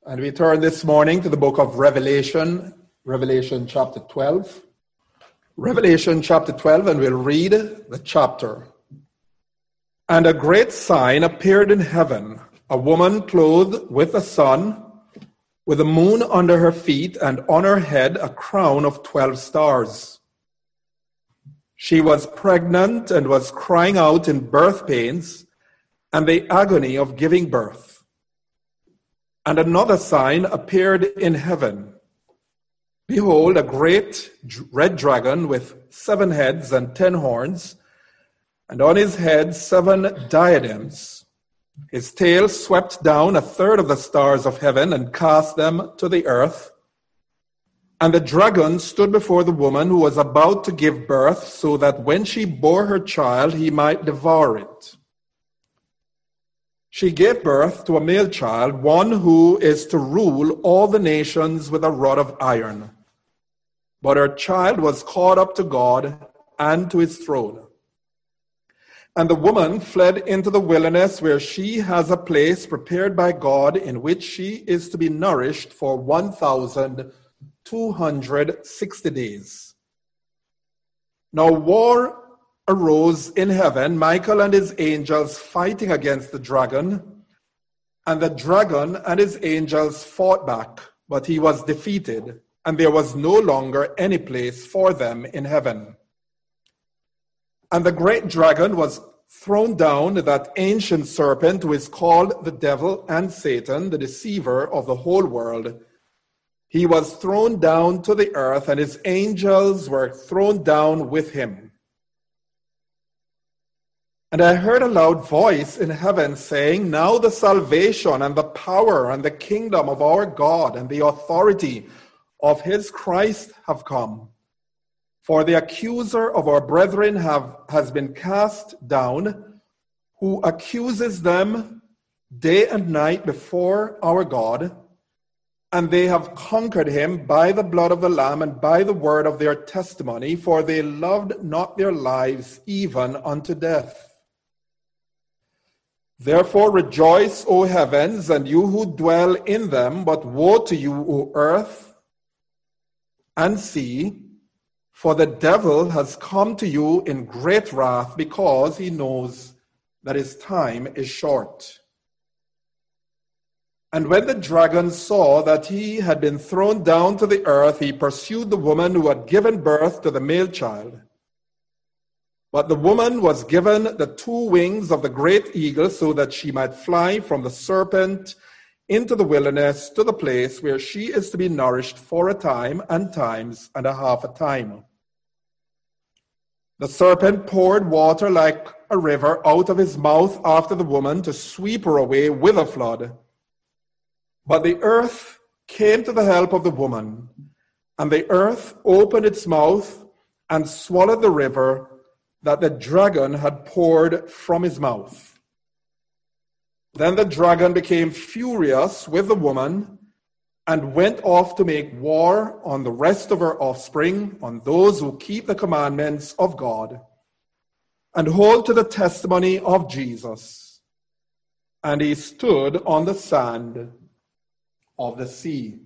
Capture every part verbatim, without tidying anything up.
And we turn this morning to the book of Revelation, Revelation chapter twelve. Revelation chapter twelve, and we'll read the chapter. And a great sign appeared in heaven, a woman clothed with the sun, with the moon under her feet, and on her head a crown of twelve stars. She was pregnant and was crying out in birth pains and the agony of giving birth. And another sign appeared in heaven. Behold, a great red dragon with seven heads and ten horns, and on his head seven diadems. His tail swept down a third of the stars of heaven and cast them to the earth. And the dragon stood before the woman who was about to give birth, so that when she bore her child, he might devour it. She gave birth to a male child, one who is to rule all the nations with a rod of iron. But her child was caught up to God and to his throne. And the woman fled into the wilderness, where she has a place prepared by God, in which she is to be nourished for one thousand two hundred sixty days. Now war arose in heaven, Michael and his angels fighting against the dragon. And the dragon and his angels fought back, but he was defeated, and there was no longer any place for them in heaven. And the great dragon was thrown down, that ancient serpent who is called the devil and Satan, the deceiver of the whole world. He was thrown down to the earth, and his angels were thrown down with him. And I heard a loud voice in heaven saying, Now the salvation and the power and the kingdom of our God and the authority of his Christ have come. For the accuser of our brethren have, has been cast down, who accuses them day and night before our God. And they have conquered him by the blood of the Lamb and by the word of their testimony, for they loved not their lives even unto death. Therefore rejoice, O heavens, and you who dwell in them, but woe to you, O earth and sea, for the devil has come to you in great wrath, because he knows that his time is short. And when the dragon saw that he had been thrown down to the earth, he pursued the woman who had given birth to the male child. But the woman was given the two wings of the great eagle, so that she might fly from the serpent into the wilderness to the place where she is to be nourished for a time and times and a half a time. The serpent poured water like a river out of his mouth after the woman, to sweep her away with a flood. But the earth came to the help of the woman, and the earth opened its mouth and swallowed the river that the dragon had poured from his mouth. Then the dragon became furious with the woman and went off to make war on the rest of her offspring, on those who keep the commandments of God and hold to the testimony of Jesus. And he stood on the sand of the sea.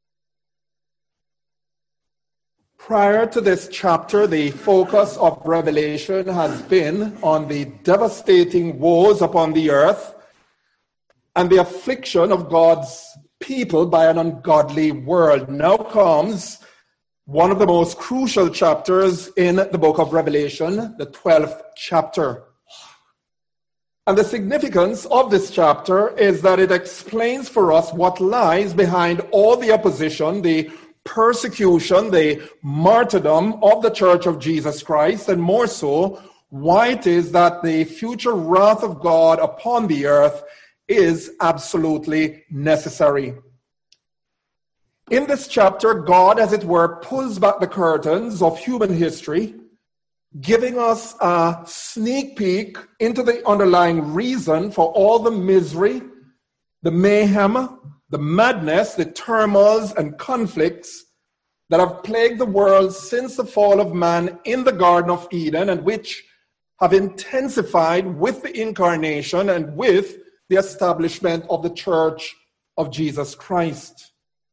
Prior to this chapter, the focus of Revelation has been on the devastating woes upon the earth and the affliction of God's people by an ungodly world. Now comes one of the most crucial chapters in the book of Revelation, the twelfth chapter. And the significance of this chapter is that it explains for us what lies behind all the opposition, the persecution, the martyrdom of the Church of Jesus Christ, and more so, why it is that the future wrath of God upon the earth is absolutely necessary. In this chapter, God, as it were, pulls back the curtains of human history, giving us a sneak peek into the underlying reason for all the misery, the mayhem, the madness, the turmoils and conflicts that have plagued the world since the fall of man in the Garden of Eden, and which have intensified with the incarnation and with the establishment of the church of Jesus Christ.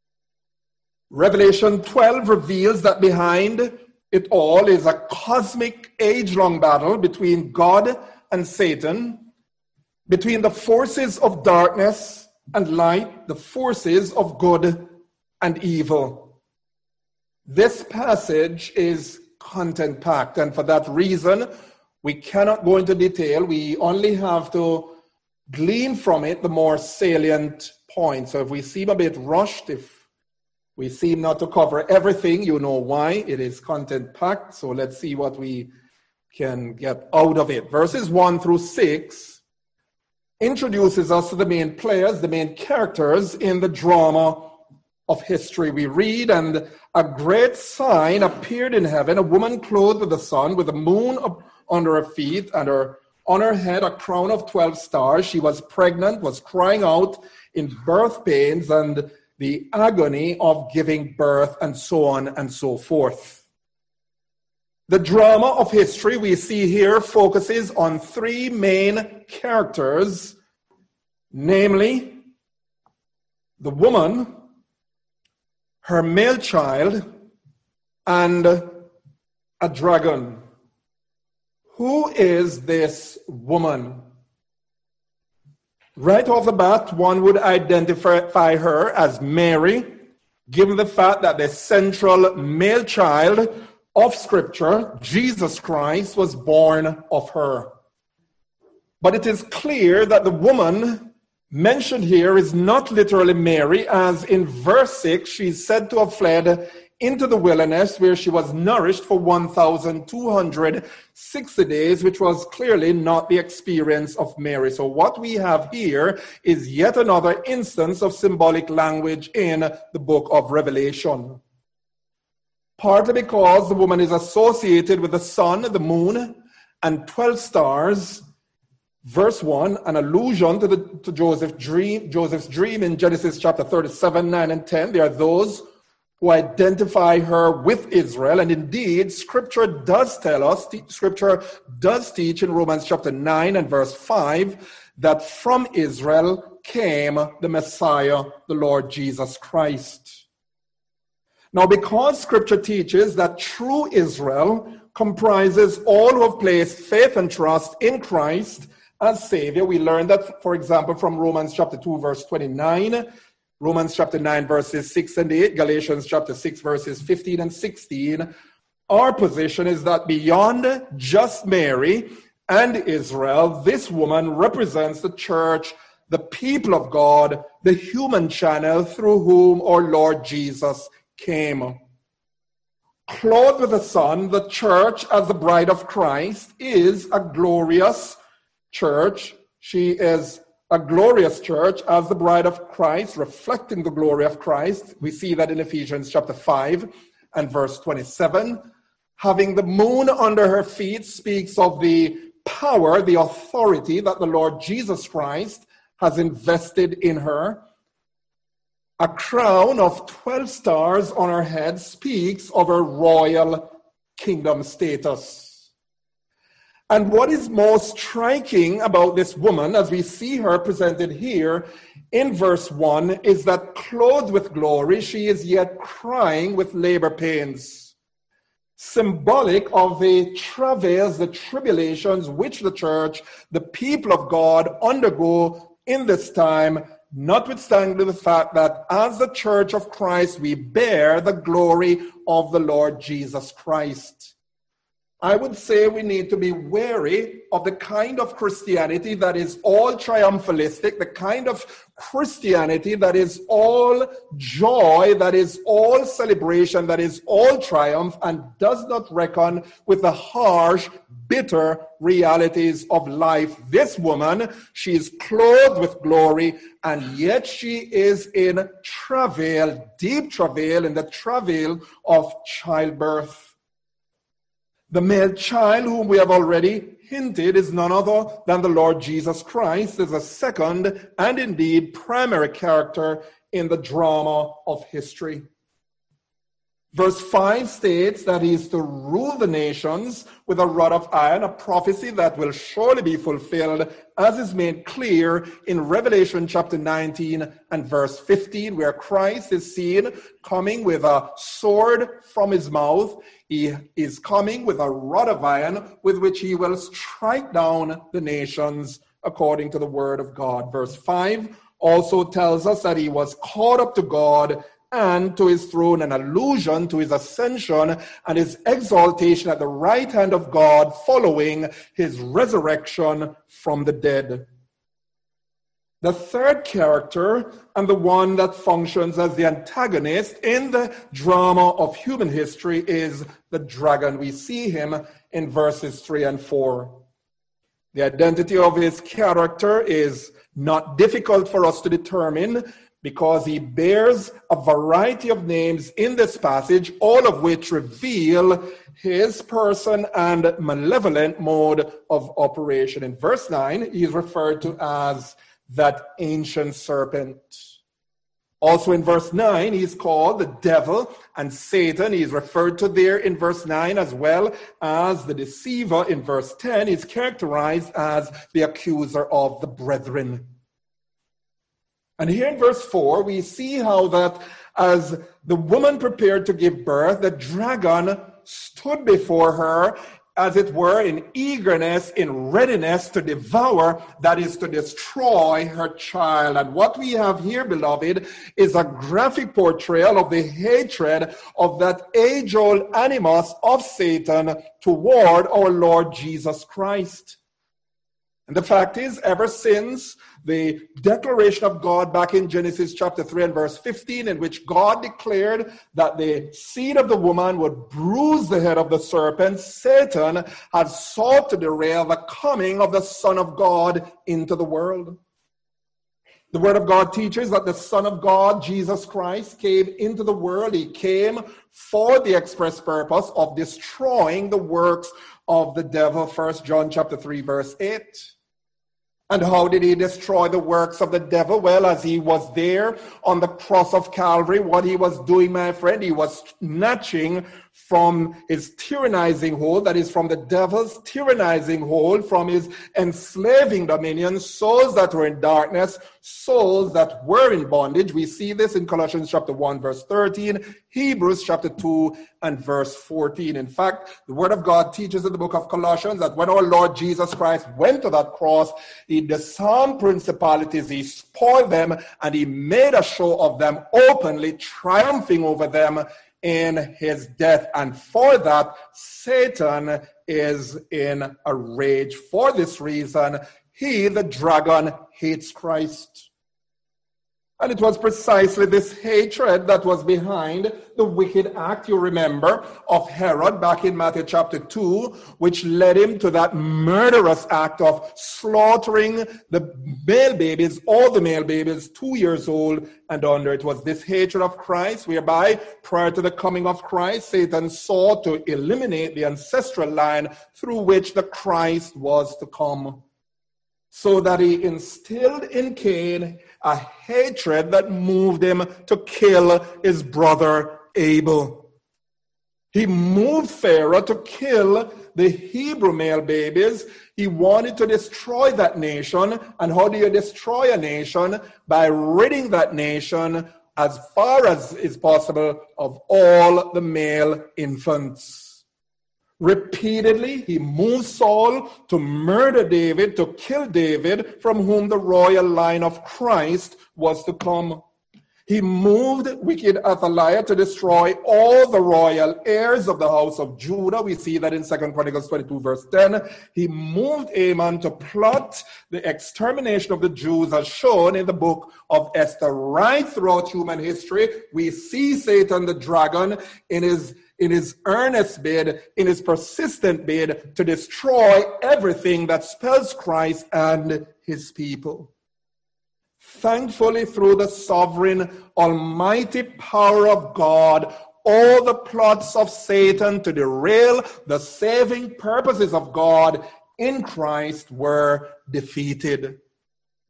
Revelation twelve reveals that behind it all is a cosmic age-long battle between God and Satan, between the forces of darkness and light, the forces of good and evil. This passage is content-packed, and for that reason, we cannot go into detail. We only have to glean from it the more salient points. So if we seem a bit rushed, if we seem not to cover everything, you know why. It is content-packed, so let's see what we can get out of it. Verses one through six introduces us to the main players, the main characters in the drama of history. We read, and a great sign appeared in heaven, a woman clothed with the sun, with the moon up under her feet, and her on her head a crown of twelve stars. She was pregnant, was crying out in birth pains and the agony of giving birth, and so on and so forth. The drama of history we see here focuses on three main characters, namely the woman, her male child, and a dragon. Who is this woman? Right off the bat, one would identify her as Mary, given the fact that the central male child of Scripture, Jesus Christ, was born of her. But it is clear that the woman mentioned here is not literally Mary, as in verse six, she's said to have fled into the wilderness where she was nourished for one thousand two hundred sixty days, which was clearly not the experience of Mary. So what we have here is yet another instance of symbolic language in the book of Revelation. Partly because the woman is associated with the sun, the moon, and twelve stars. Verse one, an allusion to, the, to Joseph dream, Joseph's dream in Genesis chapter thirty-seven, nine and ten. There are those who identify her with Israel. And indeed, Scripture does tell us, Scripture does teach in Romans chapter nine and verse five, that from Israel came the Messiah, the Lord Jesus Christ. Now, because Scripture teaches that true Israel comprises all who have placed faith and trust in Christ as Savior, we learn that, for example, from Romans chapter two, verse twenty-nine, Romans chapter nine, verses six and eight, Galatians chapter six, verses fifteen and sixteen. Our position is that beyond just Mary and Israel, this woman represents the church, the people of God, the human channel through whom our Lord Jesus came. Clothed with the sun, the church as the bride of Christ is a glorious church. She is a glorious church as the bride of Christ, reflecting the glory of Christ. We see that in Ephesians chapter five and verse twenty-seven. Having the moon under her feet speaks of the power, the authority that the Lord Jesus Christ has invested in her. A crown of twelve stars on her head speaks of her royal kingdom status. And what is most striking about this woman, as we see her presented here in verse one, is that clothed with glory, she is yet crying with labor pains, symbolic of the travails, the tribulations which the church, the people of God, undergo in this time, notwithstanding the fact that as the church of Christ, we bear the glory of the Lord Jesus Christ. I would say we need to be wary of the kind of Christianity that is all triumphalistic, the kind of Christianity that is all joy, that is all celebration, that is all triumph, and does not reckon with the harsh, bitter realities of life. This woman, she is clothed with glory, and yet she is in travail, deep travail, in the travail of childbirth. The male child, whom we have already hinted, is none other than the Lord Jesus Christ, is a second and indeed primary character in the drama of history. Verse five states that he is to rule the nations with a rod of iron, a prophecy that will surely be fulfilled, as is made clear in Revelation chapter nineteen and verse fifteen, where Christ is seen coming with a sword from his mouth. He is coming with a rod of iron with which he will strike down the nations according to the word of God. Verse five also tells us that he was caught up to God and to his throne, an allusion to his ascension and his exaltation at the right hand of God following his resurrection from the dead. The third character, and the one that functions as the antagonist in the drama of human history, is the dragon. We see him in verses three and four. The identity of his character is not difficult for us to determine, because he bears a variety of names in this passage, all of which reveal his person and malevolent mode of operation. In verse nine, he is referred to as that ancient serpent. Also in verse nine, he is called the devil and Satan. He is referred to there in verse nine, as well as the deceiver in verse ten. He is characterized as the accuser of the brethren. And here in verse four, we see how that as the woman prepared to give birth, the dragon stood before her, as it were, in eagerness, in readiness to devour, that is, to destroy her child. And what we have here, beloved, is a graphic portrayal of the hatred of that age-old animus of Satan toward our Lord Jesus Christ. And the fact is, ever since the declaration of God back in Genesis chapter three and verse fifteen, in which God declared that the seed of the woman would bruise the head of the serpent, Satan has sought to derail the coming of the Son of God into the world. The Word of God teaches that the Son of God, Jesus Christ, came into the world. He came for the express purpose of destroying the works of the devil. First John chapter three, verse eight. And how did he destroy the works of the devil? Well, as he was there on the cross of Calvary, what he was doing, my friend, he was snatching from his tyrannizing hold, that is, from the devil's tyrannizing hold, from his enslaving dominion, souls that were in darkness, souls that were in bondage. We see this in Colossians chapter one, verse thirteen, Hebrews chapter two, and verse fourteen. In fact, the Word of God teaches in the book of Colossians that when our Lord Jesus Christ went to that cross, he disarmed principalities, he spoiled them, and he made a show of them openly, triumphing over them in his death. And for that, Satan is in a rage. For this reason, he, the dragon, hates Christ. And it was precisely this hatred that was behind the wicked act, you remember, of Herod back in Matthew chapter two, which led him to that murderous act of slaughtering the male babies, all the male babies, two years old and under. It was this hatred of Christ whereby, prior to the coming of Christ, Satan sought to eliminate the ancestral line through which the Christ was to come, so that he instilled in Cain a hatred that moved him to kill his brother Abel. He moved Pharaoh to kill the Hebrew male babies. He wanted to destroy that nation. And how do you destroy a nation? By ridding that nation, as far as is possible, of all the male infants. Repeatedly, he moved Saul to murder David, to kill David, from whom the royal line of Christ was to come. He moved wicked Athaliah to destroy all the royal heirs of the house of Judah. We see that in Second Chronicles twenty-two, verse ten. He moved Haman to plot the extermination of the Jews, as shown in the book of Esther. Right throughout human history, we see Satan the dragon in his in his earnest bid, in his persistent bid to destroy everything that spells Christ and his people. Thankfully, through the sovereign, almighty power of God, all the plots of Satan to derail the saving purposes of God in Christ were defeated.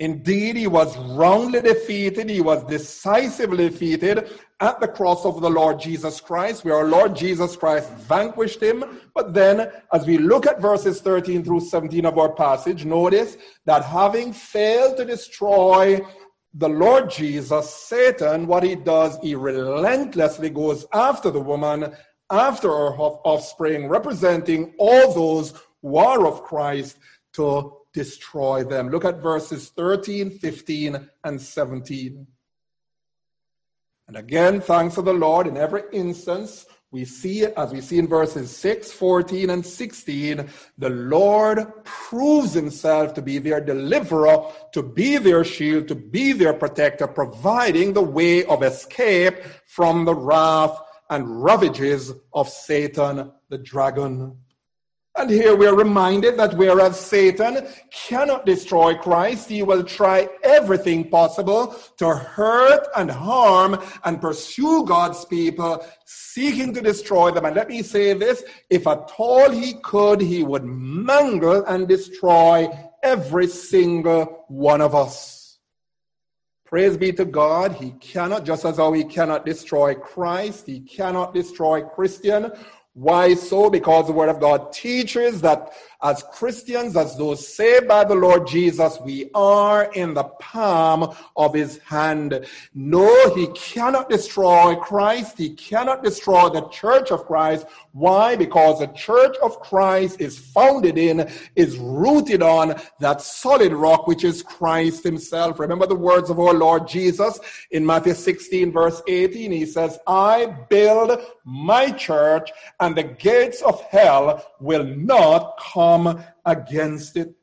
Indeed, he was roundly defeated. He was decisively defeated at the cross of the Lord Jesus Christ, where our Lord Jesus Christ vanquished him. But then, as we look at verses thirteen through seventeen of our passage, notice that having failed to destroy the Lord Jesus, Satan, what he does, he relentlessly goes after the woman, after her offspring, representing all those who are of Christ, to destroy them. Look at verses thirteen, fifteen, and seventeen. And again, thanks to the Lord, in every instance, we see, as we see in verses six, fourteen, and sixteen, the Lord proves himself to be their deliverer, to be their shield, to be their protector, providing the way of escape from the wrath and ravages of Satan, the dragon. And here we are reminded that whereas Satan cannot destroy Christ, he will try everything possible to hurt and harm and pursue God's people, seeking to destroy them. And let me say this, if at all he could, he would mangle and destroy every single one of us. Praise be to God, he cannot, just as how he cannot destroy Christ, he cannot destroy Christian. Why so? Because the Word of God teaches that as Christians, as those saved by the Lord Jesus, we are in the palm of his hand. No, he cannot destroy Christ. He cannot destroy the church of Christ. Why? Because the church of Christ is founded in, is rooted on that solid rock, which is Christ himself. Remember the words of our Lord Jesus in Matthew sixteen, verse eighteen. He says, I build my church, and the gates of hell will not come against it.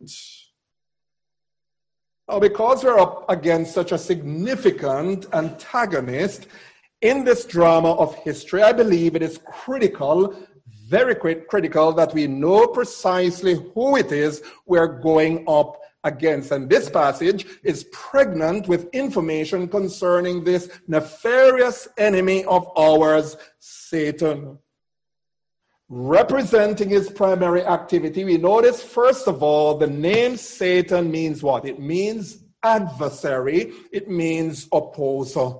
Now, because we're up against such a significant antagonist in this drama of history, I believe it is critical, very critical, that we know precisely who it is we're going up against. And this passage is pregnant with information concerning this nefarious enemy of ours, Satan. Representing his primary activity, we notice, first of all, the name Satan means what? It means adversary. It means opposer.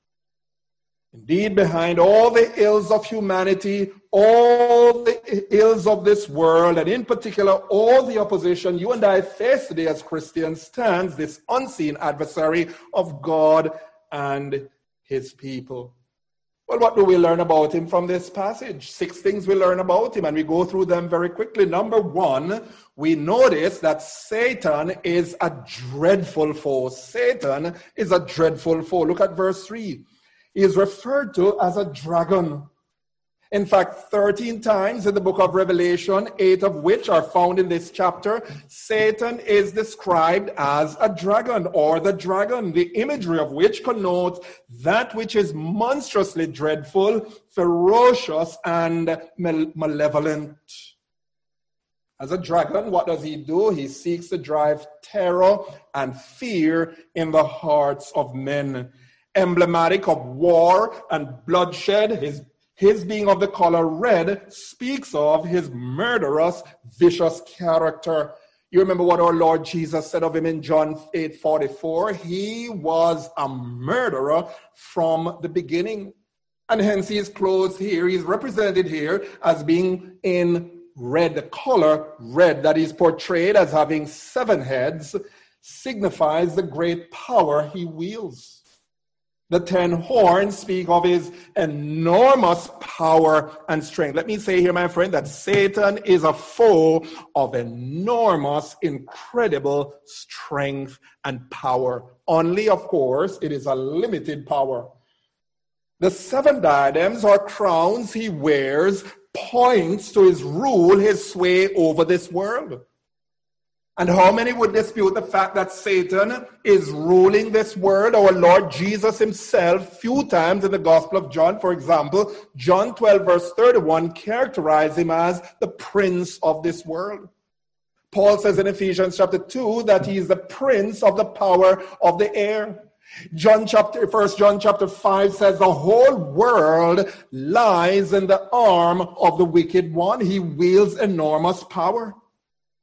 Indeed, behind all the ills of humanity, all the ills of this world, and in particular, all the opposition you and I face today as Christians, stands this unseen adversary of God and his people. Well, what do we learn about him from this passage? Six things we learn about him, and we go through them very quickly. Number one, we notice that Satan is a dreadful foe. Satan is a dreadful foe. Look at verse three. He is referred to as a dragon. In fact, thirteen times in the book of Revelation, eight of which are found in this chapter, Satan is described as a dragon, or the dragon, the imagery of which connotes that which is monstrously dreadful, ferocious, and malevolent. As a dragon, what does he do? He seeks to drive terror and fear in the hearts of men. Emblematic of war and bloodshed, his His being of the color red speaks of his murderous, vicious character. You remember what our Lord Jesus said of him in John eight forty-four? He was a murderer from the beginning. And hence he is clothed here. He is represented here as being in red. The color red that is portrayed as having seven heads signifies the great power he wields. The ten horns speak of his enormous power and strength. Let me say here, my friend, that Satan is a foe of enormous, incredible strength and power. Only, of course, it is a limited power. The seven diadems or crowns he wears points to his rule, his sway over this world. And how many would dispute the fact that Satan is ruling this world? Our Lord Jesus himself, few times in the Gospel of John, for example, John twelve verse thirty-one, characterized him as the prince of this world. Paul says in Ephesians chapter two that he is the prince of the power of the air. John chapter, First John chapter five says the whole world lies in the arm of the wicked one. He wields enormous power.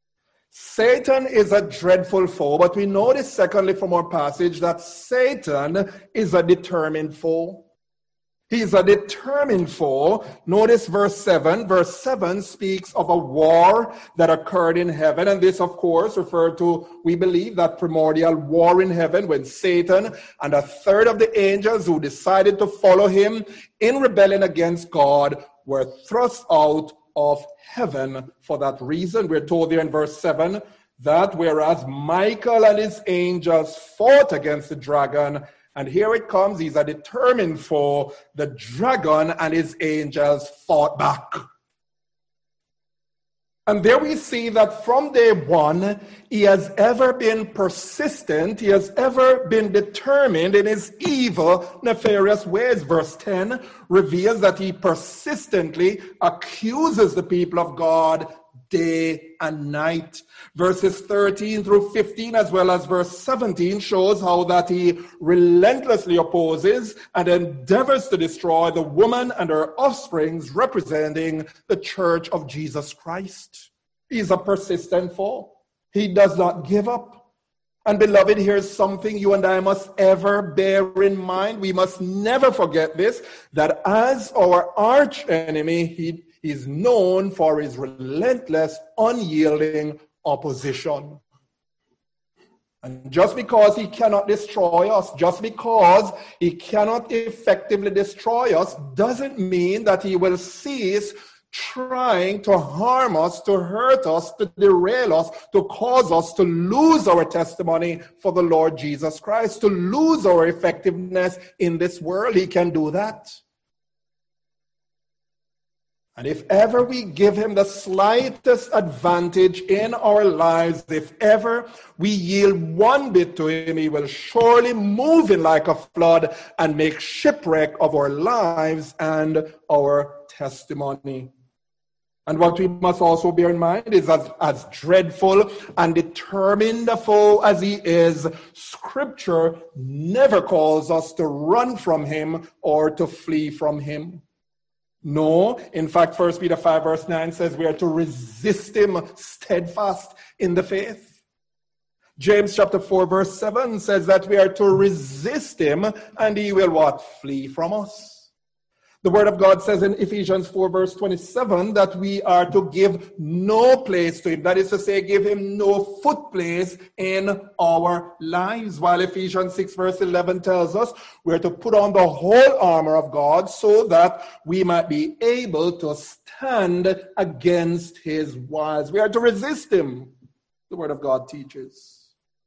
Satan is a dreadful foe, but we notice secondly from our passage that Satan is a determined foe. He's a determined foe. Notice verse seven. Verse seven speaks of a war that occurred in heaven. And this, of course, referred to, we believe, that primordial war in heaven when Satan and a third of the angels who decided to follow him in rebellion against God were thrust out of heaven. For that reason, we're told there in verse seven that whereas Michael and his angels fought against the dragon, and here it comes, he's a determined foe, the dragon and his angels fought back. And there we see that from day one, he has ever been persistent, he has ever been determined in his evil, nefarious ways. Verse ten reveals that he persistently accuses the people of God day and night. Verses thirteen through fifteen, as well as verse seventeen, shows how that he relentlessly opposes and endeavors to destroy the woman and her offsprings, representing the church of Jesus Christ. He's a persistent foe. He does not give up. And beloved, here's something you and I must ever bear in mind. We must never forget this, that as our arch enemy, he is known for his relentless, unyielding opposition. And just because he cannot destroy us, just because he cannot effectively destroy us, doesn't mean that he will cease trying to harm us, to hurt us, to derail us, to cause us to lose our testimony for the Lord Jesus Christ, to lose our effectiveness in this world. He can do that. And if ever we give him the slightest advantage in our lives, if ever we yield one bit to him, he will surely move in like a flood and make shipwreck of our lives and our testimony. And what we must also bear in mind is as, as dreadful and determined a foe as he is, Scripture never calls us to run from him or to flee from him. No, in fact, First Peter five verse nine says we are to resist him steadfast in the faith. James chapter four verse seven says that we are to resist him and he will what? Flee from us. The word of God says in Ephesians four verse twenty-seven that we are to give no place to him. That is to say, give him no foot place in our lives. While Ephesians six verse eleven tells us we are to put on the whole armor of God so that we might be able to stand against his wiles. We are to resist him, the word of God teaches.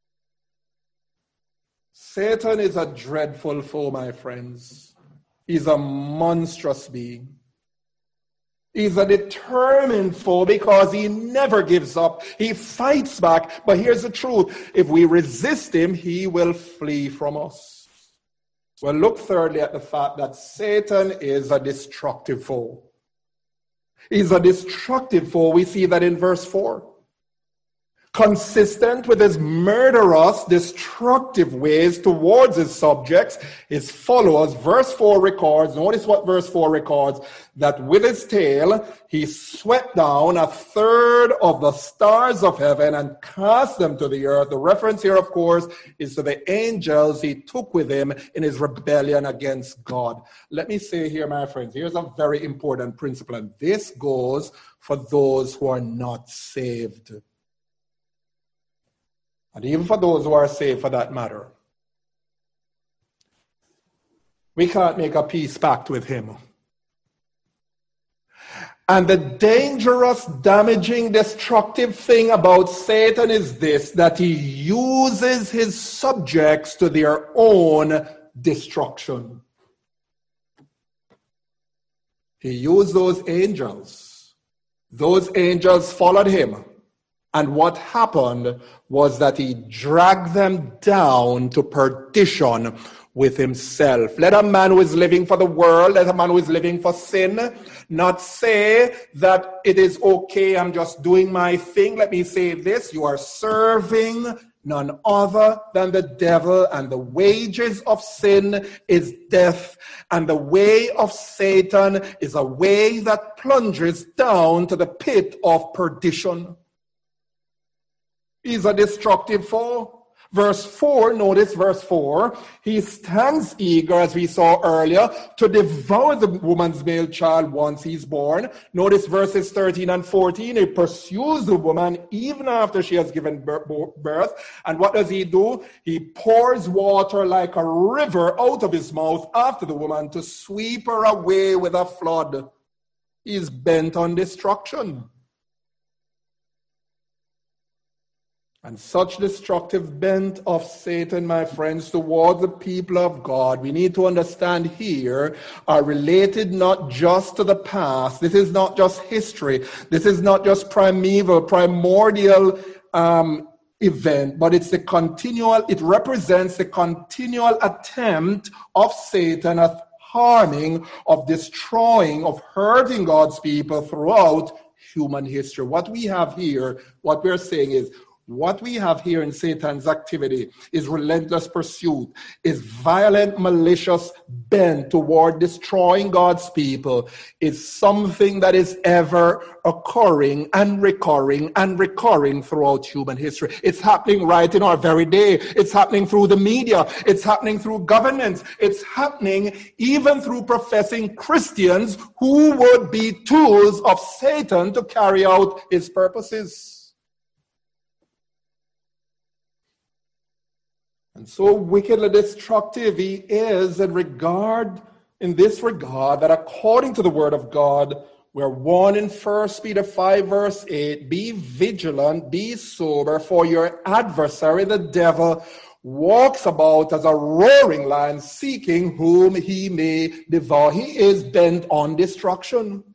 Satan is a dreadful foe, my friends. He's a monstrous being. He's a determined foe because he never gives up. He fights back. But here's the truth. If we resist him, he will flee from us. Well, look thirdly at the fact that Satan is a destructive foe. He's a destructive foe. We see that in verse four. Consistent with his murderous, destructive ways towards his subjects, his followers, verse four records, notice what verse four records, that with his tail he swept down a third of the stars of heaven and cast them to the earth. The reference here, of course, is to the angels he took with him in his rebellion against God. Let me say here, my friends, here's a very important principle, and this goes for those who are not saved. And even for those who are saved, for that matter. We can't make a peace pact with him. And the dangerous, damaging, destructive thing about Satan is this, that he uses his subjects to their own destruction. He used those angels. Those angels followed him. And what happened was that he dragged them down to perdition with himself. Let a man who is living for the world, let a man who is living for sin, not say that it is okay, I'm just doing my thing. Let me say this, you are serving none other than the devil, and the wages of sin is death, and the way of Satan is a way that plunges down to the pit of perdition. He's a destructive foe. Verse four, notice verse four, he stands eager, as we saw earlier, to devour the woman's male child once he's born. Notice verses thirteen and fourteen, he pursues the woman even after she has given birth. And what does he do? He pours water like a river out of his mouth after the woman to sweep her away with a flood. He's bent on destruction. And such destructive bent of Satan, my friends, towards the people of God, we need to understand here, are related not just to the past. This is not just history. This is not just primeval, primordial um, event, but it's the continual, it represents the continual attempt of Satan at harming, of destroying, of hurting God's people throughout human history. What we have here, what we're saying is, what we have here in Satan's activity is relentless pursuit, is violent, malicious bent toward destroying God's people, is something that is ever occurring and recurring and recurring throughout human history. It's happening right in our very day. It's happening through the media. It's happening through governments. It's happening even through professing Christians who would be tools of Satan to carry out his purposes. And so wickedly destructive he is in regard, in this regard, that according to the word of God, we're warned in First Peter five verse eight, be vigilant, be sober, for your adversary, the devil, walks about as a roaring lion, seeking whom he may devour. He is bent on destruction.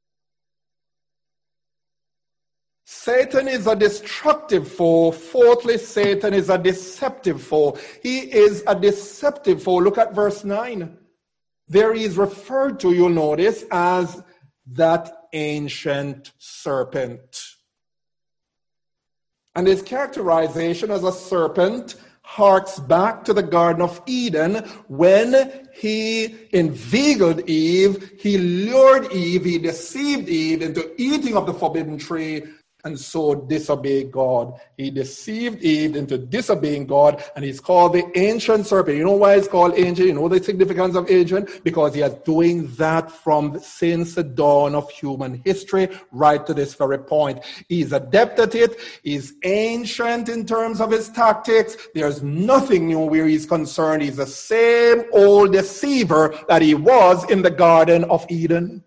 Satan is a destructive foe. Fourthly, Satan is a deceptive foe. He is a deceptive foe. Look at verse nine. There he is referred to, you'll notice, as that ancient serpent. And his characterization as a serpent harks back to the Garden of Eden when he inveigled Eve, he lured Eve, he deceived Eve into eating of the forbidden tree, and so disobeyed God. He deceived Eve into disobeying God, and he's called the ancient serpent. You know why it's called ancient? You know the significance of ancient? Because he is doing that from since the dawn of human history right to this very point. He's adept at it. He's ancient in terms of his tactics. There's nothing new where he's concerned. He's the same old deceiver that he was in the Garden of Eden.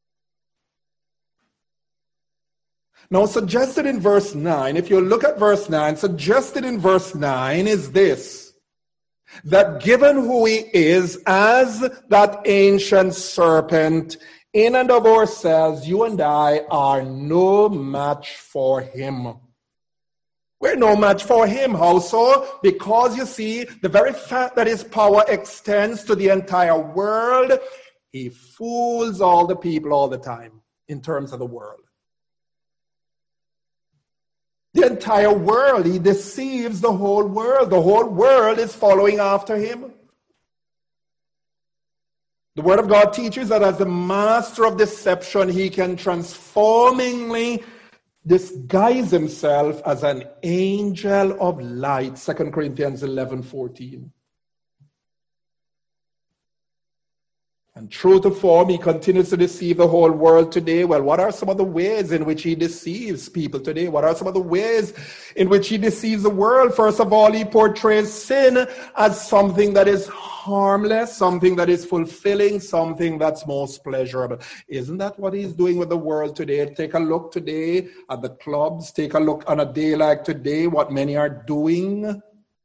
Now, suggested in verse nine, if you look at verse nine, suggested in verse nine is this, that given who he is as that ancient serpent, in and of ourselves, you and I are no match for him. We're no match for him. How so? Because you see, the very fact that his power extends to the entire world, he fools all the people all the time in terms of the world. The entire world, he deceives the whole world. The whole world is following after him. The Word of God teaches that as the master of deception, he can transformingly disguise himself as an angel of light. Second Corinthians eleven fourteen. And true to form, he continues to deceive the whole world today. Well, what are some of the ways in which he deceives people today? What are some of the ways in which he deceives the world? First of all, he portrays sin as something that is harmless, something that is fulfilling, something that's most pleasurable. Isn't that what he's doing with the world today? Take a look today at the clubs. Take a look on a day like today, what many are doing.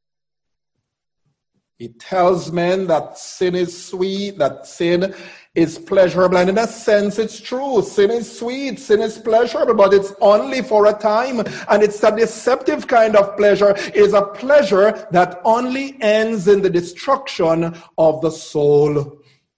He tells men that sin is sweet, that sin is pleasurable. And in a sense, it's true. Sin is sweet, sin is pleasurable, but it's only for a time. And it's a deceptive kind of pleasure. It is a pleasure that only ends in the destruction of the soul.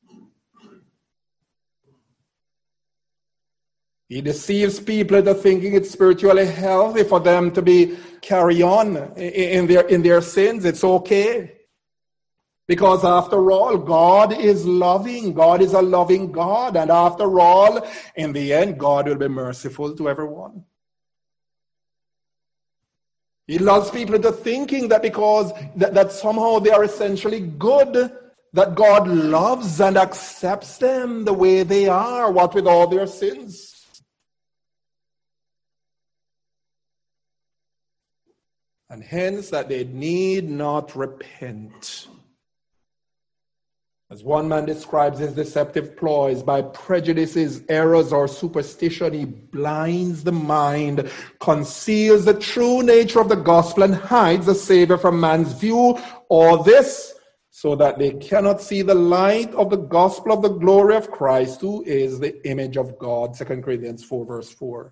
He deceives people into thinking it's spiritually healthy for them to be carry on in their, in their sins. It's okay. Because after all, God is loving. God is a loving God. And after all, in the end, God will be merciful to everyone. He lulls people into thinking that because that, that somehow they are essentially good, that God loves and accepts them the way they are, what with all their sins. And hence that they need not repent. As one man describes his deceptive ploys, by prejudices, errors, or superstition, he blinds the mind, conceals the true nature of the gospel, and hides the Savior from man's view. All this so that they cannot see the light of the gospel of the glory of Christ, who is the image of God. Second Corinthians four, verse four.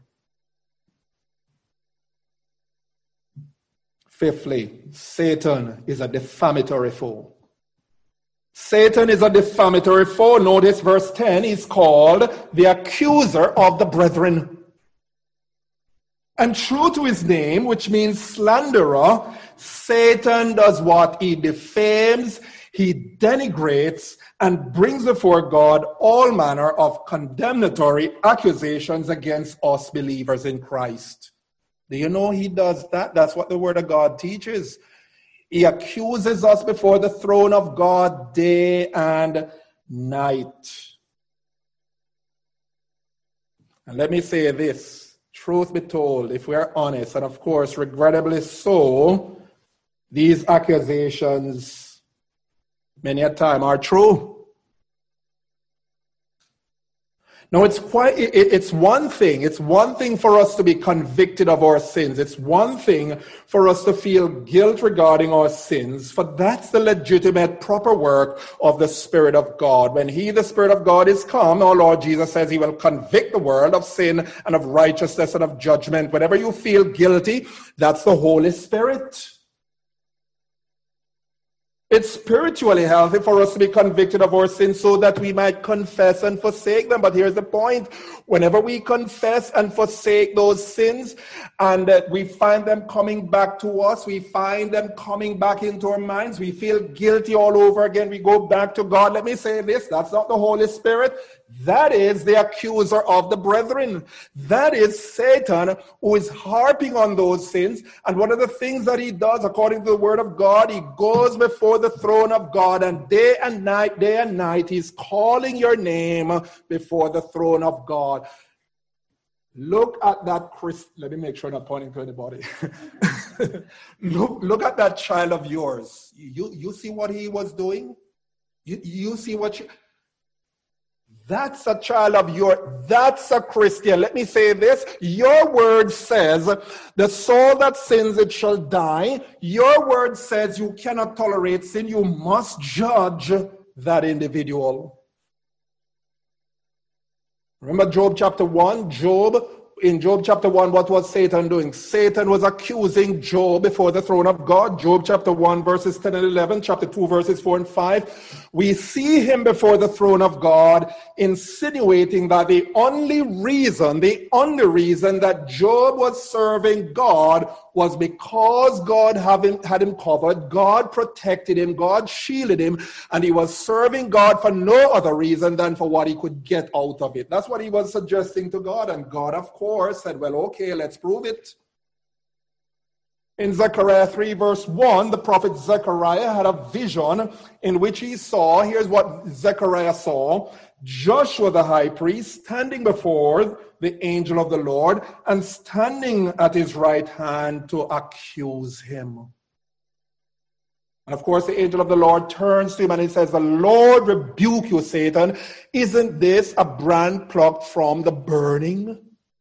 Fifthly, Satan is a defamatory foe. Satan is a defamatory foe. Notice verse ten, he's called the accuser of the brethren. And true to his name, which means slanderer, Satan does what? He defames, he denigrates, and brings before God all manner of condemnatory accusations against us believers in Christ. Do you know he does that? That's what the Word of God teaches. He accuses us before the throne of God day and night. And let me say this, truth be told, if we are honest, and of course, regrettably so, these accusations many a time are true. Now, it's quite, it, it's one thing, it's one thing for us to be convicted of our sins. It's one thing for us to feel guilt regarding our sins, for that's the legitimate, proper work of the Spirit of God. When He, the Spirit of God, is come, our Lord Jesus says He will convict the world of sin and of righteousness and of judgment. Whenever you feel guilty, that's the Holy Spirit. It's spiritually healthy for us to be convicted of our sins so that we might confess and forsake them. But here's the point. Whenever we confess and forsake those sins and uh, we find them coming back to us, we find them coming back into our minds, we feel guilty all over again, we go back to God. Let me say this, that's not the Holy Spirit. That is the accuser of the brethren. That is Satan, who is harping on those sins. And one of the things that he does, according to the Word of God, he goes before the throne of God, and day and night, day and night, he's calling your name before the throne of God. Look at that Christ. Let me make sure I'm not pointing to anybody. look, look at that child of yours. You, you see what he was doing? You, you see what you... That's a child of yours. That's a Christian. Let me say this. Your word says, the soul that sins, it shall die. Your word says you cannot tolerate sin. You must judge that individual. Remember Job chapter one? Job, in Job chapter one, what was Satan doing? Satan was accusing Job before the throne of God. Job chapter one, verses ten and eleven, chapter two, verses four and five. We see him before the throne of God insinuating that the only reason, the only reason that Job was serving God was because God had him, had him covered, God protected him, God shielded him, and he was serving God for no other reason than for what he could get out of it. That's what he was suggesting to God, and God, of course, said, well, okay, let's prove it. In Zechariah three, verse one, the prophet Zechariah had a vision in which he saw, here's what Zechariah saw, Joshua the high priest standing before the angel of the Lord and standing at his right hand to accuse him. And of course, the angel of the Lord turns to him and he says, the Lord rebuke you, Satan. Isn't this a brand plucked from the burning?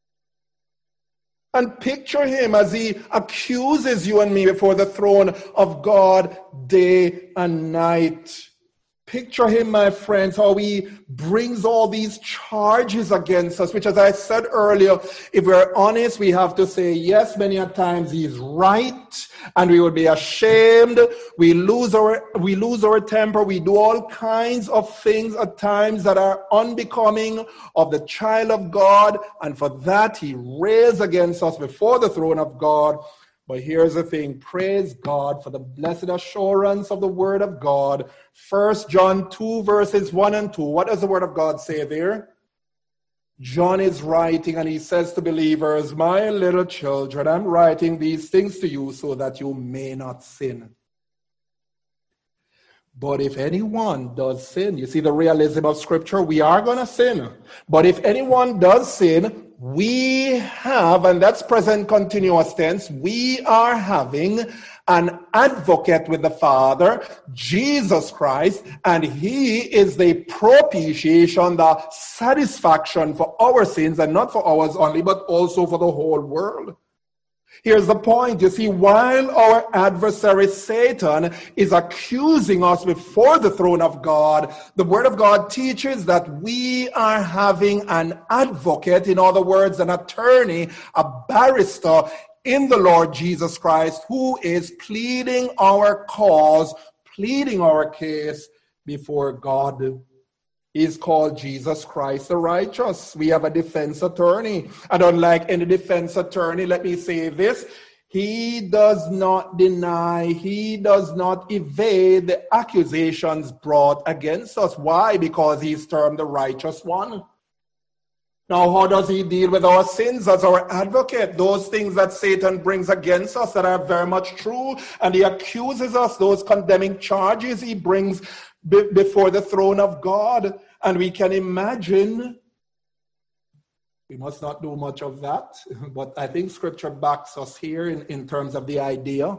And picture him as he accuses you and me before the throne of God day and night. Picture him, my friends, how he brings all these charges against us, which, as I said earlier, if we're honest, we have to say, yes, many a times he's right, and we would be ashamed. We lose our, we lose our temper. We do all kinds of things at times that are unbecoming of the child of God, and for that he rails against us before the throne of God. But here's the thing, praise God for the blessed assurance of the Word of God. First John two, verses one and two. What does the Word of God say there? John is writing and he says to believers, my little children, I'm writing these things to you so that you may not sin. But if anyone does sin, you see the realism of Scripture, we are going to sin. But if anyone does sin, we have, and that's present continuous tense, we are having an advocate with the Father, Jesus Christ, and he is the propitiation, the satisfaction for our sins, and not for ours only, but also for the whole world. Here's the point. You see, while our adversary Satan is accusing us before the throne of God, the Word of God teaches that we are having an advocate, in other words, an attorney, a barrister in the Lord Jesus Christ, who is pleading our cause, pleading our case before God. Is called Jesus Christ the righteous. We have a defense attorney. And unlike any defense attorney, let me say this, he does not deny, he does not evade the accusations brought against us. Why? Because he's termed the righteous one. Now, how does he deal with our sins as our advocate? Those things that Satan brings against us that are very much true, and he accuses us, those condemning charges he brings be- before the throne of God. And we can imagine, we must not do much of that, but I think Scripture backs us here in, in terms of the idea.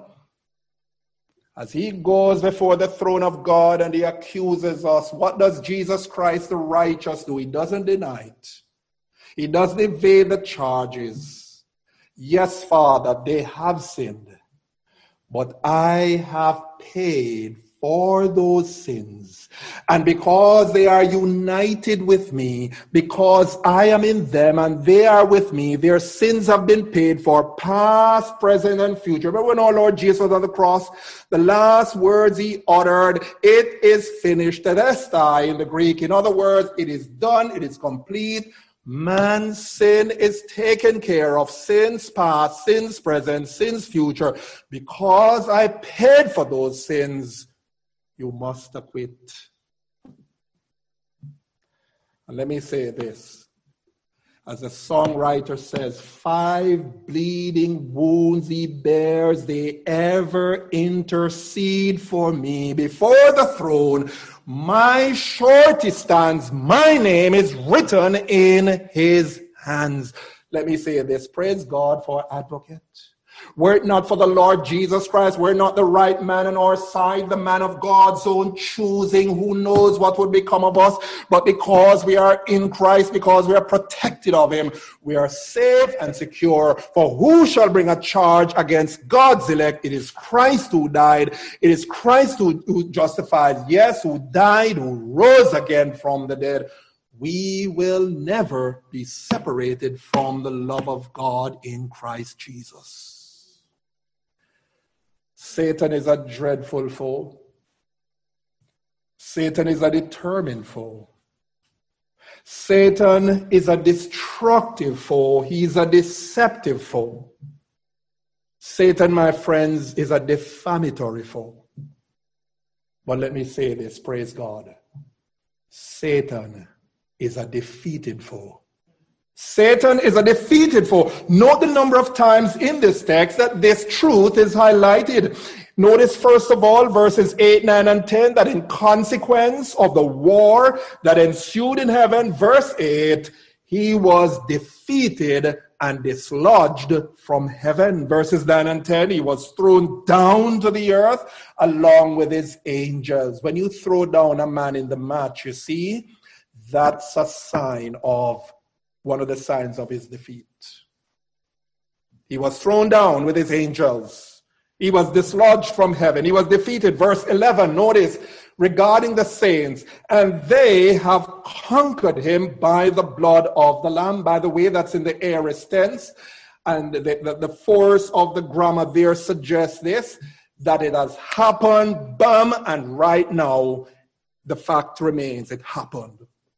As he goes before the throne of God and he accuses us, what does Jesus Christ the righteous do? He doesn't deny it. He doesn't evade the charges. Yes, Father, they have sinned, but I have paid for those sins. And because they are united with me, because I am in them and they are with me, their sins have been paid for, past, present, and future. Remember when our Lord Jesus was on the cross, the last words he uttered, it is finished, telestai in the Greek. In other words, it is done, it is complete. Man's sin is taken care of, sins past, sins present, sins future. Because I paid for those sins, you must acquit. And let me say this. As the songwriter says, five bleeding wounds he bears, they ever intercede for me. Before the throne, my surety stands, my name is written in his hands. Let me say this, praise God for advocate. Were it not for the Lord Jesus Christ, were it not the right man on our side, the man of God's own choosing, who knows what would become of us, but because we are in Christ, because we are protected of him, we are safe and secure. For who shall bring a charge against God's elect? It is Christ who died. It is Christ who, who justifies, yes, who died, who rose again from the dead. We will never be separated from the love of God in Christ Jesus. Satan is a dreadful foe. Satan is a determined foe. Satan is a destructive foe. He's a deceptive foe. Satan, my friends, is a defamatory foe. But let me say this, praise God. Satan is a defeated foe. Satan is a defeated foe. Note the number of times in this text that this truth is highlighted. Notice, first of all, verses eight, nine, and ten, that in consequence of the war that ensued in heaven, verse eight, he was defeated and dislodged from heaven. Verses nine and ten, he was thrown down to the earth along with his angels. When you throw down a man in the match, you see, that's a sign of one of the signs of his defeat. He was thrown down with his angels. He was dislodged from heaven. He was defeated. Verse eleven, notice, regarding the saints, and they have conquered him by the blood of the Lamb. By the way, that's in the aorist tense. And the, the, the force of the grammar there suggests this, that it has happened, bam, and right now, the fact remains, it happened.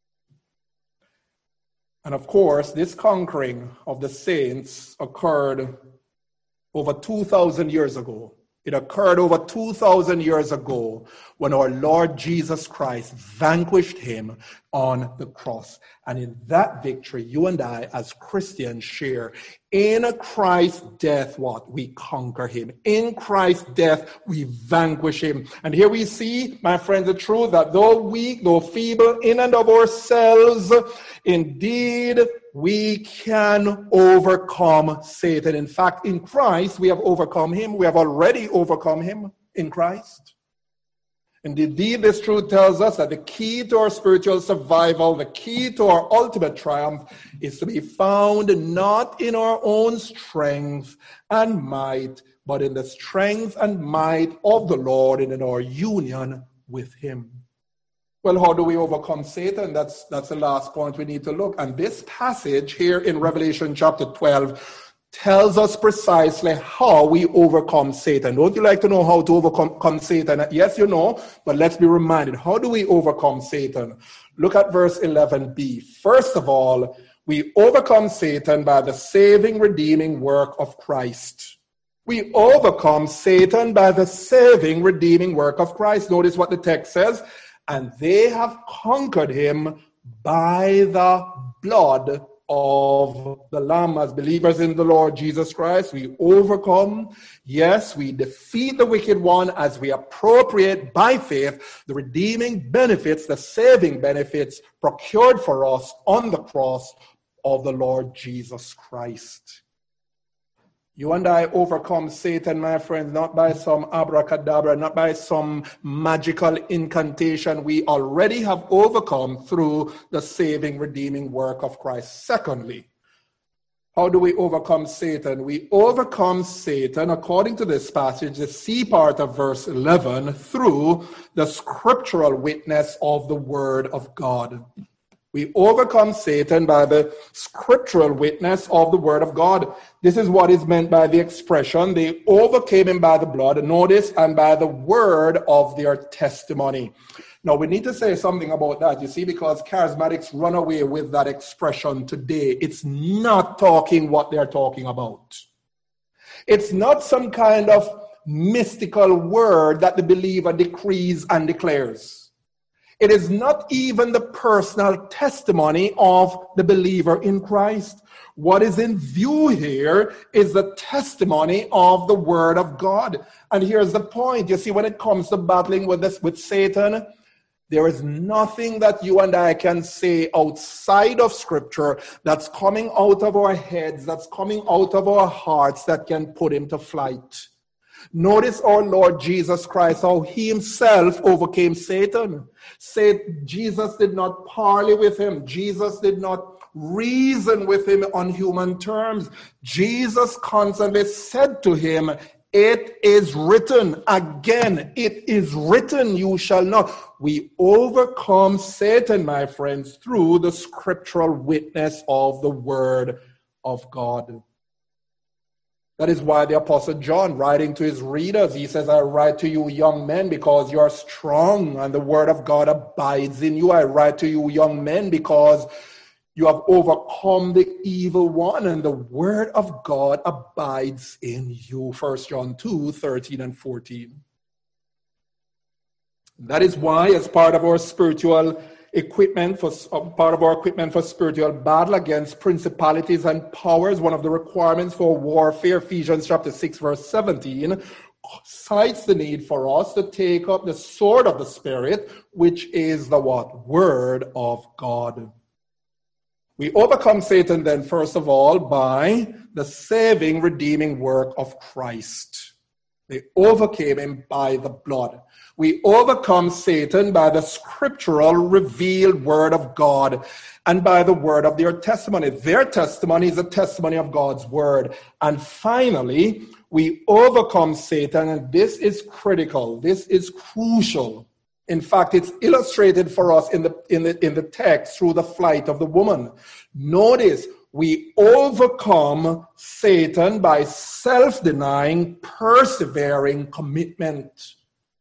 And of course, this conquering of the saints occurred over two thousand years ago. It occurred over two thousand years ago when our Lord Jesus Christ vanquished him on the cross. And in that victory, you and I as Christians share. In Christ's death, what? We conquer him. In Christ's death, we vanquish him. And here we see, my friends, the truth that though weak, though feeble in and of ourselves, indeed, we can overcome Satan. In fact, in Christ, we have overcome him. We have already overcome him in Christ. And indeed, this truth tells us that the key to our spiritual survival, the key to our ultimate triumph, is to be found not in our own strength and might, but in the strength and might of the Lord and in our union with him. Well, how do we overcome Satan? That's, that's the last point we need to look. And this passage here in Revelation chapter twelve tells us precisely how we overcome Satan. Don't you like to know how to overcome Satan? Yes, you know, but let's be reminded. How do we overcome Satan? Look at verse eleven b. First of all, we overcome Satan by the saving, redeeming work of Christ. We overcome Satan by the saving, redeeming work of Christ. Notice what the text says. And they have conquered him by the blood of the Lamb. As believers in the Lord Jesus Christ, we overcome. Yes, we defeat the wicked one as we appropriate by faith the redeeming benefits, the saving benefits procured for us on the cross of the Lord Jesus Christ. You and I overcome Satan, my friends, not by some abracadabra, not by some magical incantation. We already have overcome through the saving, redeeming work of Christ. Secondly, how do we overcome Satan? We overcome Satan, according to this passage, the C part of verse eleven, through the scriptural witness of the Word of God. We overcome Satan by the scriptural witness of the Word of God. This is what is meant by the expression, they overcame him by the blood, notice, and by the word of their testimony. Now, we need to say something about that, you see, because charismatics run away with that expression today. It's not talking what they're talking about. It's not some kind of mystical word that the believer decrees and declares. It is not even the personal testimony of the believer in Christ. What is in view here is the testimony of the Word of God. And here's the point. You see, when it comes to battling with this, with Satan, there is nothing that you and I can say outside of Scripture that's coming out of our heads, that's coming out of our hearts that can put him to flight. Notice our Lord Jesus Christ, how he himself overcame Satan. Say, Jesus did not parley with him. Jesus did not reason with him on human terms. Jesus constantly said to him, it is written. Again, it is written, you shall not. We overcome Satan, my friends, through the scriptural witness of the Word of God. That is why the Apostle John, writing to his readers, he says, I write to you young men because you are strong and the word of God abides in you. I write to you young men because you have overcome the evil one and the word of God abides in you. First John two, thirteen and fourteen. That is why, as part of our spiritual equipment for part of our equipment for spiritual battle against principalities and powers, one of the requirements for warfare, Ephesians chapter six, verse seventeen, cites the need for us to take up the sword of the Spirit, which is the what? Word of God. We overcome Satan then, first of all, by the saving, redeeming work of Christ. They overcame him by the blood. We overcome Satan by the scriptural revealed word of God and by the word of their testimony. Their testimony is a testimony of God's word. And finally, we overcome Satan, and this is critical. This is crucial. In fact, it's illustrated for us in the, in the, in the text through the flight of the woman. Notice, we overcome Satan by self-denying, persevering commitment.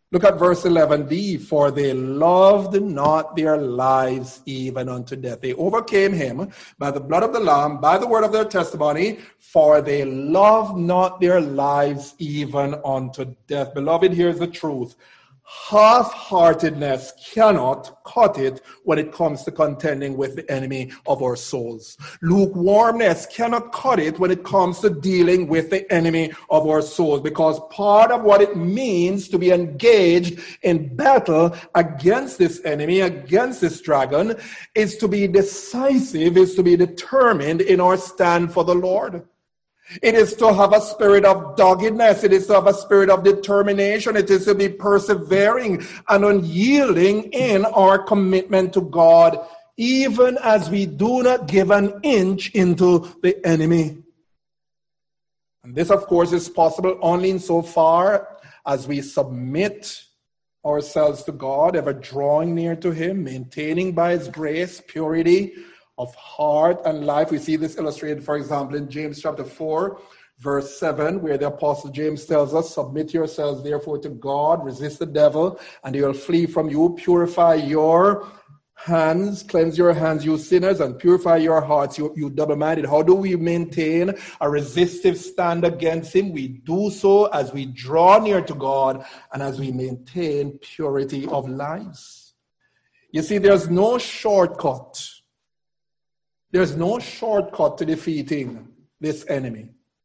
Look at verse eleven b. For they loved not their lives even unto death. They overcame him by the blood of the Lamb, by the word of their testimony, for they loved not their lives even unto death. Beloved, here's the truth. Half-heartedness cannot cut it when it comes to contending with the enemy of our souls. Lukewarmness cannot cut it when it comes to dealing with the enemy of our souls, because part of what it means to be engaged in battle against this enemy, against this dragon, is to be decisive, is to be determined in our stand for the Lord. It is to have a spirit of doggedness. It is to have a spirit of determination. It is to be persevering and unyielding in our commitment to God, even as we do not give an inch into the enemy. And this, of course, is possible only insofar as we submit ourselves to God, ever drawing near to him, maintaining by his grace purity of heart and life. We see this illustrated, for example, in James chapter four, verse seven, where the Apostle James tells us, submit yourselves therefore to God, resist the devil, and he will flee from you. Purify your hands, cleanse your hands, you sinners, and purify your hearts, you, you double-minded. How do we maintain a resistive stand against him? We do so as we draw near to God and as we maintain purity of lives. You see, there's no shortcut. There's no shortcut to defeating this enemy.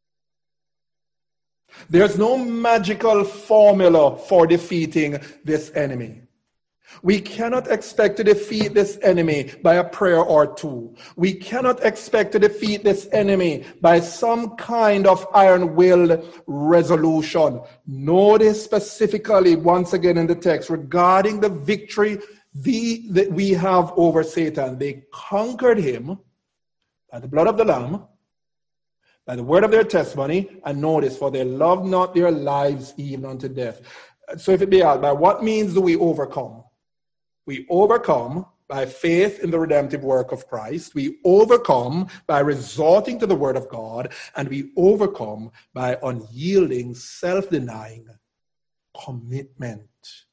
There's no magical formula for defeating this enemy. We cannot expect to defeat this enemy by a prayer or two. We cannot expect to defeat this enemy by some kind of iron-willed resolution. Notice specifically, once again in the text, regarding the victory the, that we have over Satan. They conquered him by the blood of the Lamb, by the word of their testimony, and notice, for they loved not their lives even unto death. So if it be out, by what means do we overcome? We overcome by faith in the redemptive work of Christ. We overcome by resorting to the word of God, and we overcome by unyielding, self-denying commitment.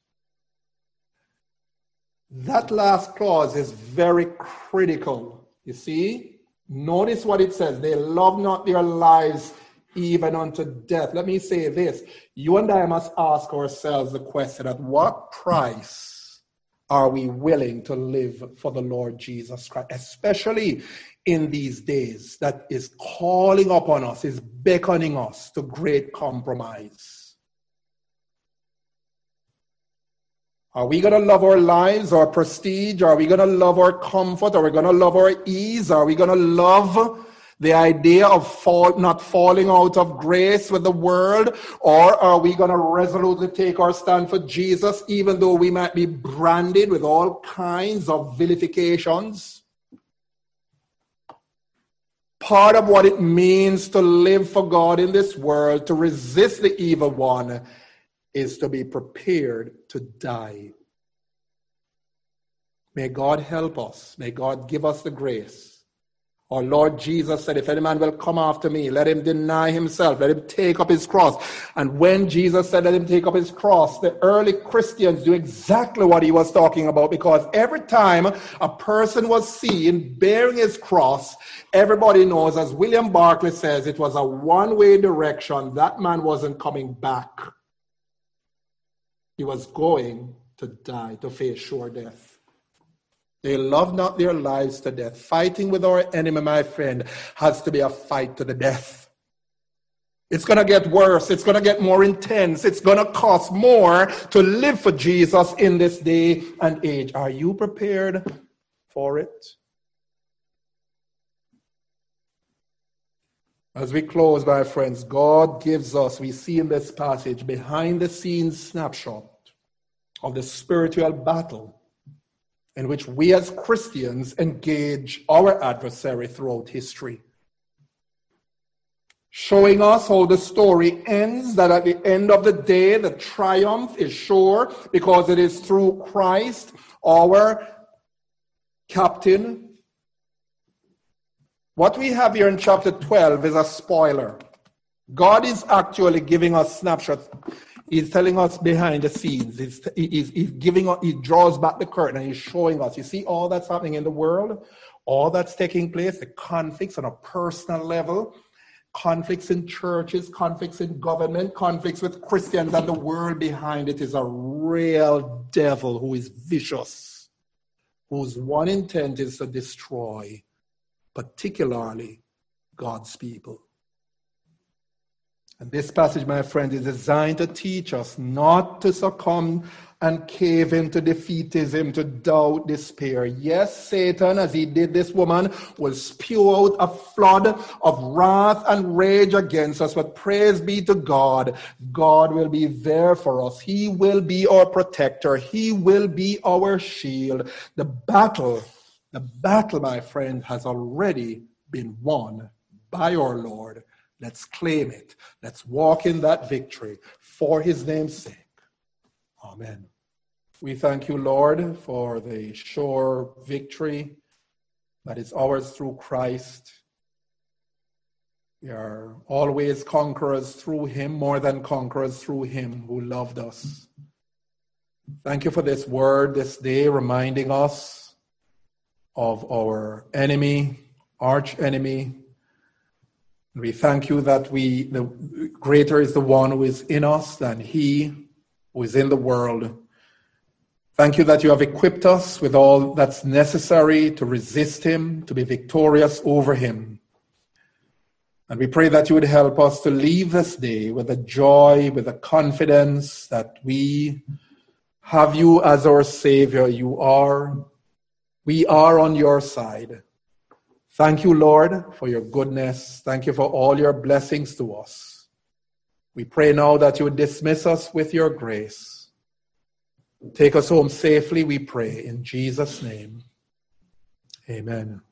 That last clause is very critical. You see? Notice what it says. They love not their lives even unto death. Let me say this. You and I must ask ourselves the question, at what price are we willing to live for the Lord Jesus Christ? Especially in these days that is calling upon us, is beckoning us to great compromise. Are we going to love our lives, our prestige? Are we going to love our comfort? Are we going to love our ease? Are we going to love the idea of fall, not falling out of grace with the world? Or are we going to resolutely take our stand for Jesus, even though we might be branded with all kinds of vilifications? Part of what it means to live for God in this world, to resist the evil one, is to be prepared to die. May God help us. May God give us the grace. Our Lord Jesus said, if any man will come after me, let him deny himself, let him take up his cross. And when Jesus said, let him take up his cross, the early Christians knew exactly what he was talking about, because every time a person was seen bearing his cross, everybody knows, as William Barclay says, it was a one-way direction. That man wasn't coming back. He was going to die, to face sure death. They love not their lives to death. Fighting with our enemy, my friend, has to be a fight to the death. It's going to get worse. It's going to get more intense. It's going to cost more to live for Jesus in this day and age. Are you prepared for it? As we close, my friends, God gives us, we see in this passage, behind the scenes snapshot of the spiritual battle in which we as Christians engage our adversary throughout history. Showing us how the story ends, that at the end of the day, the triumph is sure because it is through Christ, our captain. What we have here in chapter twelve is a spoiler. God is actually giving us snapshots. He's telling us behind the scenes. He's, he's, he's giving us, he draws back the curtain and he's showing us. You see all that's happening in the world, all that's taking place, the conflicts on a personal level, conflicts in churches, conflicts in government, conflicts with Christians, and the world behind it is a real devil who is vicious, whose one intent is to destroy, particularly God's people. And this passage, my friend, is designed to teach us not to succumb and cave into defeatism, to doubt, despair. Yes, Satan, as he did this woman, will spew out a flood of wrath and rage against us. But praise be to God, God will be there for us. He will be our protector. He will be our shield. The battle, the battle, my friend, has already been won by our Lord. Let's claim it. Let's walk in that victory for his name's sake. Amen. We thank you, Lord, for the sure victory that is ours through Christ. We are always conquerors through him, more than conquerors through him who loved us. Thank you for this word this day, reminding us of our enemy, arch enemy. We thank you that we, the greater is the one who is in us than he who is in the world. Thank you that you have equipped us with all that's necessary to resist him, to be victorious over him. And we pray that you would help us to leave this day with a joy, with a confidence that we have you as our Savior. You are, we are on your side. Thank you, Lord, for your goodness. Thank you for all your blessings to us. We pray now that you would dismiss us with your grace. Take us home safely, we pray, in Jesus' name. Amen.